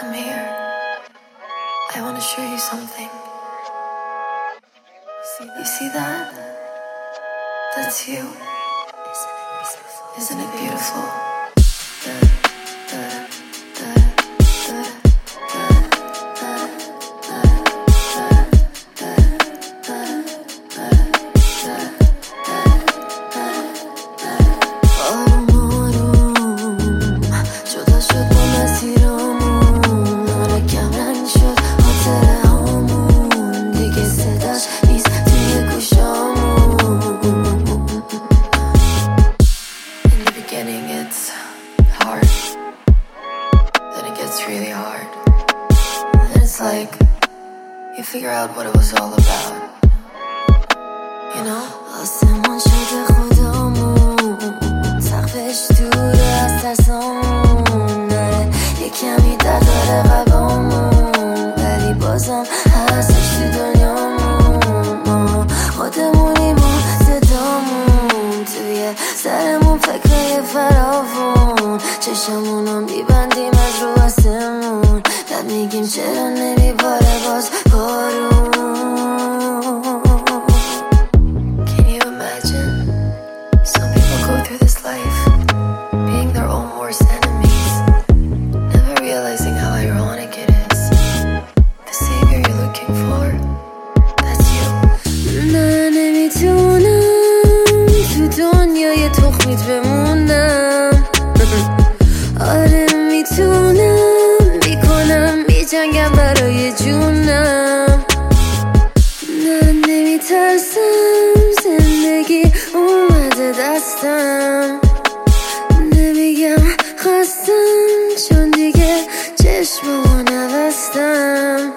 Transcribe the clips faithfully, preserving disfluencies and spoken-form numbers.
Come here. I want to show you something. You see that? That's you. Isn't it beautiful? The, the, the, the, the, it's hard, then it gets really hard, and it's like you figure out what it was all about, you know? آسمون شده خدامون سقفش دوره از ترسامون نره یه کمی در داره قبامون ولی بازم هستش تو دنیامون ما خودمونیم و صدامون توی سرمون فکرهای فراوون چشمونو میبندیم از رو آسمون بعد میگیم چرا نمیباره باز بارون. Can you imagine? Some people go through this life being their own worst enemies, never realizing how ironic it is. The savior you're looking for, that's you. نه نمیتونم تو دنیای تخمیت بمونم آره میتونم میکنم میجنگم برای جونم نه نمیترسم زندگی اومده دستم نمیگم خستم چون دیگه چشممو نبستم.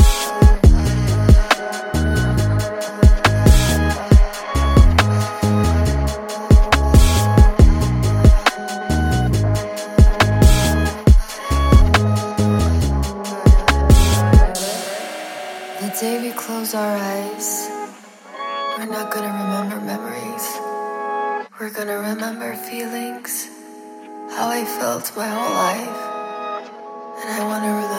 The day we close our eyes, we're not gonna remember memories. We're gonna remember feelings, how I felt my whole life, and I wanna relive